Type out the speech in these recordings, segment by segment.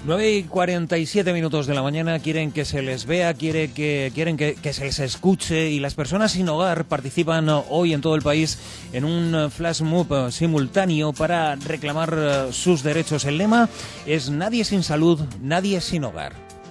9:47 de la mañana, quieren que se les vea, quieren que se les escuche, y las personas sin hogar participan hoy en todo el país en un flash mob simultáneo para reclamar sus derechos. El lema es nadie sin salud, nadie sin hogar.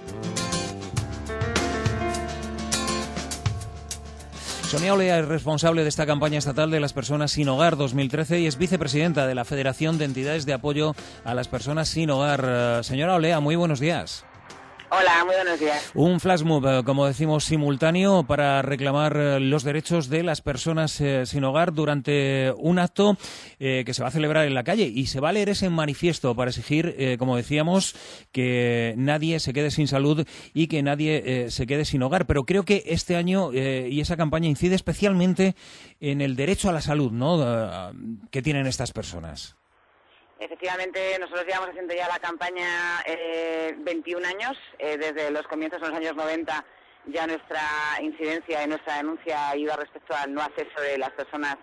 Sonia Olea es responsable de esta campaña estatal de las personas sin hogar 2013 y es vicepresidenta de la Federación de Entidades de Apoyo a las Personas sin Hogar. Señora Olea, muy buenos días. Hola, muy buenos días. Un flash mob, como decimos, simultáneo para reclamar los derechos de las personas sin hogar durante un acto que se va a celebrar en la calle, y se va a leer ese manifiesto para exigir, como decíamos, que nadie se quede sin salud y que nadie se quede sin hogar. Pero creo que este año y esa campaña incide especialmente en el derecho a la salud, ¿no?, que tienen estas personas. Efectivamente, nosotros llevamos haciendo ya la campaña 21 años. Desde los comienzos de los años 90 ya nuestra incidencia y nuestra denuncia ha ido respecto al no acceso de las personas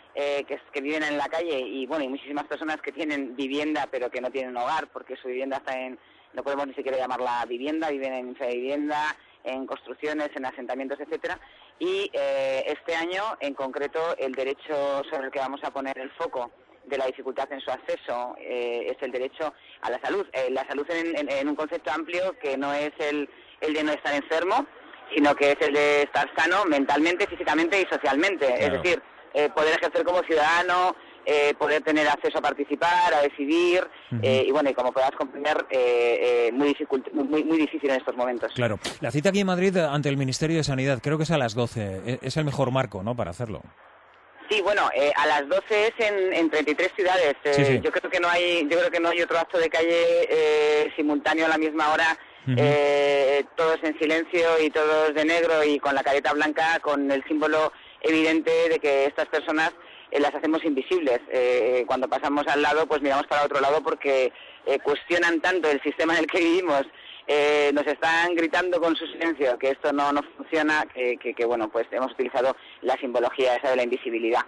que viven en la calle, y bueno, y muchísimas personas que tienen vivienda pero que no tienen hogar porque su vivienda está no podemos ni siquiera llamarla vivienda, viven en infravivienda, en construcciones, en asentamientos, etcétera. Y este año, en concreto, el derecho sobre el que vamos a poner el foco de la dificultad en su acceso es el derecho a la salud. La salud en un concepto amplio que no es el de no estar enfermo, sino que es el de estar sano mentalmente, físicamente y socialmente. Claro. Es decir, poder ejercer como ciudadano, poder tener acceso a participar, a decidir, y bueno, y como podrás comprender, muy difícil en estos momentos. Claro. La cita aquí en Madrid ante el Ministerio de Sanidad, creo que es a las 12. Es el mejor marco, ¿no?, para hacerlo. Sí, bueno, a las 12 es en 33 ciudades. Sí. Yo creo que no hay otro acto de calle simultáneo a la misma hora, todos en silencio y todos de negro y con la careta blanca, con el símbolo evidente de que estas personas las hacemos invisibles. Cuando pasamos al lado, pues miramos para otro lado porque cuestionan tanto el sistema en el que vivimos. Nos están gritando con su silencio que esto no funciona, que bueno, pues hemos utilizado la simbología esa de la invisibilidad.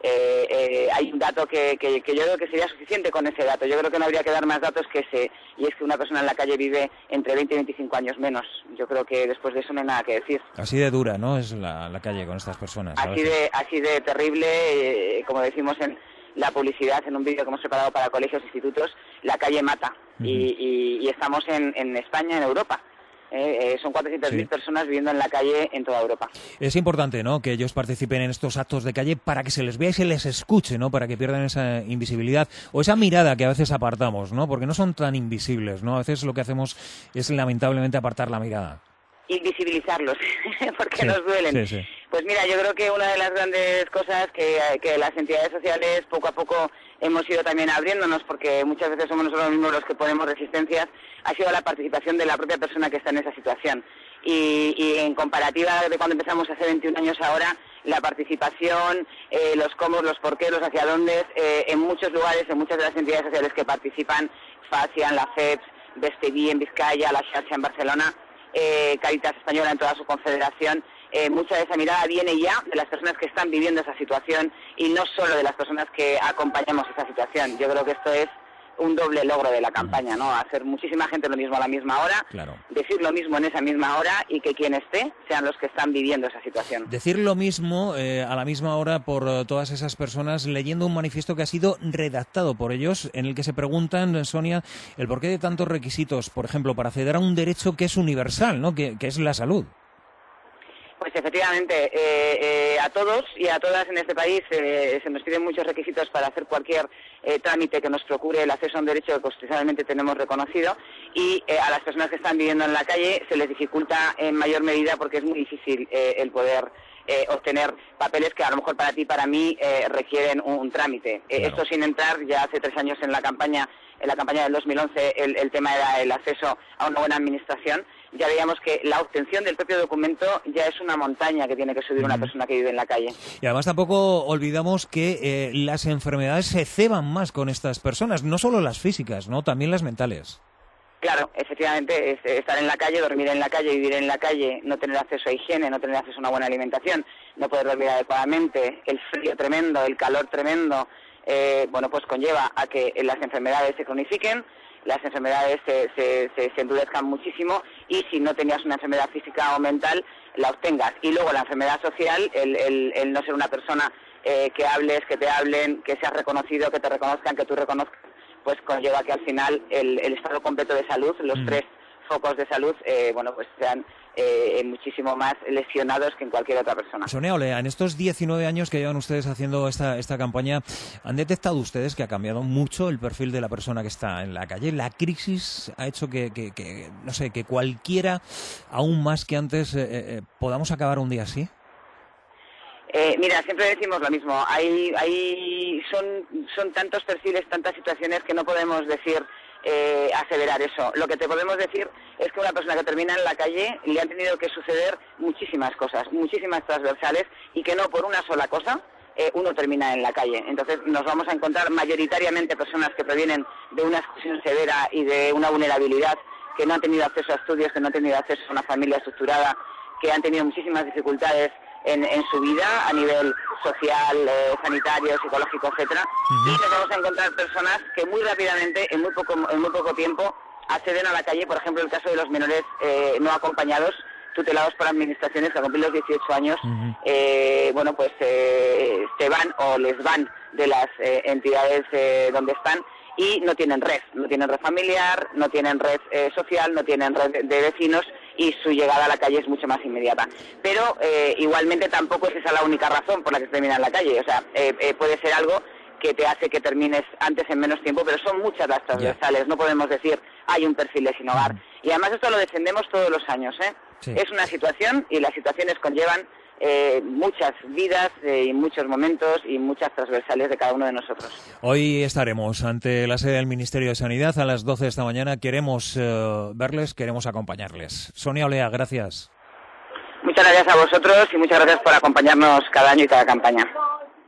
Hay un dato que yo creo que sería suficiente con ese dato. Yo creo que no habría que dar más datos que ese, y es que una persona en la calle vive entre 20 y 25 años menos. Yo creo que después de eso no hay nada que decir. Así de dura, ¿no?, es la calle con estas personas. Así de terrible, como decimos en la publicidad, en un vídeo que hemos preparado para colegios e institutos, la calle mata. Y estamos en España, en Europa. Son 400.000 personas viviendo en la calle en toda Europa. Es importante, ¿no?, que ellos participen en estos actos de calle para que se les vea y se les escuche, ¿no?, para que pierdan esa invisibilidad o esa mirada que a veces apartamos, ¿no?, porque no son tan invisibles, ¿no? A veces lo que hacemos es lamentablemente apartar la mirada. Invisibilizarlos, porque nos duelen. Sí. Pues mira, yo creo que una de las grandes cosas que las entidades sociales poco a poco hemos ido también abriéndonos, porque muchas veces somos nosotros mismos los que ponemos resistencias, ha sido la participación de la propia persona que está en esa situación. Y en comparativa de cuando empezamos hace 21 años ahora, la participación, los cómo, los por qué, los hacia dónde, en muchos lugares, en muchas de las entidades sociales que participan, FASIAN, la FEPS, Besteví en Vizcaya, la Xarxa en Barcelona, Caritas Española en toda su confederación, mucha de esa mirada viene ya de las personas que están viviendo esa situación y no solo de las personas que acompañamos esa situación. Yo creo que esto es un doble logro de la campaña, ¿no? Hacer muchísima gente lo mismo a la misma hora, claro, decir lo mismo en esa misma hora y que quien esté sean los que están viviendo esa situación. Decir lo mismo a la misma hora por todas esas personas, leyendo un manifiesto que ha sido redactado por ellos, en el que se preguntan, Sonia, el porqué de tantos requisitos, por ejemplo, para acceder a un derecho que es universal, ¿no?, que es la salud. Pues efectivamente, a todos y a todas en este país se nos piden muchos requisitos para hacer cualquier trámite que nos procure el acceso a un derecho que constitucionalmente tenemos reconocido, y a las personas que están viviendo en la calle se les dificulta en mayor medida porque es muy difícil el poder obtener papeles que a lo mejor para ti y para mí requieren un trámite. Claro. Esto sin entrar, ya hace 3 años en la campaña del 2011 el tema era el acceso a una buena administración. Ya veíamos que la obtención del propio documento ya es una montaña que tiene que subir una persona que vive en la calle. Y además tampoco olvidamos que las enfermedades se ceban más con estas personas, no solo las físicas, ¿no?, también las mentales. Claro, efectivamente, es estar en la calle, dormir en la calle, vivir en la calle, no tener acceso a higiene, no tener acceso a una buena alimentación, no poder dormir adecuadamente, el frío tremendo, el calor tremendo, bueno, pues conlleva a que las enfermedades se cronifiquen, las enfermedades se endurezcan muchísimo, y si no tenías una enfermedad física o mental, la obtengas. Y luego la enfermedad social, el no ser una persona que hables, que te hablen, que seas reconocido, que te reconozcan, que tú reconozcas, pues conlleva que al final el estado completo de salud, los tres focos de salud, pues sean muchísimo más lesionados que en cualquier otra persona. Sonia Olea, en estos 19 años que llevan ustedes haciendo esta campaña, ¿han detectado ustedes que ha cambiado mucho el perfil de la persona que está en la calle? ¿La crisis ha hecho que no sé, que cualquiera, aún más que antes, podamos acabar un día así? Mira, siempre decimos lo mismo. Son tantos perfiles, tantas situaciones que no podemos decir, aseverar eso. Lo que te podemos decir es que una persona que termina en la calle le han tenido que suceder muchísimas cosas, muchísimas transversales, y que no por una sola cosa uno termina en la calle. Entonces nos vamos a encontrar mayoritariamente personas que provienen de una exclusión severa y de una vulnerabilidad, que no han tenido acceso a estudios, que no han tenido acceso a una familia estructurada, que han tenido muchísimas dificultades en su vida a nivel social, sanitario, psicológico, etcétera. Y nos vamos a encontrar personas que muy rápidamente, en muy poco tiempo, acceden a la calle. Por ejemplo, el caso de los menores no acompañados, tutelados por administraciones, que al cumplir los 18 años, se van o les van de las entidades donde están, y no tienen red familiar, no tienen red social, no tienen red de vecinos, y su llegada a la calle es mucho más inmediata. Pero igualmente tampoco es esa la única razón por la que se termina en la calle. O sea, puede ser algo que te hace que termines antes en menos tiempo, pero son muchas las transversales. No podemos decir hay un perfil de sin hogar. Y además esto lo defendemos todos los años, ¿eh? Sí. Es una situación, y las situaciones conllevan muchas vidas y muchos momentos y muchas transversales de cada uno de nosotros. Hoy estaremos ante la sede del Ministerio de Sanidad a las 12 de esta mañana. Queremos verles, queremos acompañarles. Sonia Olea, gracias. Muchas gracias a vosotros y muchas gracias por acompañarnos cada año y cada campaña.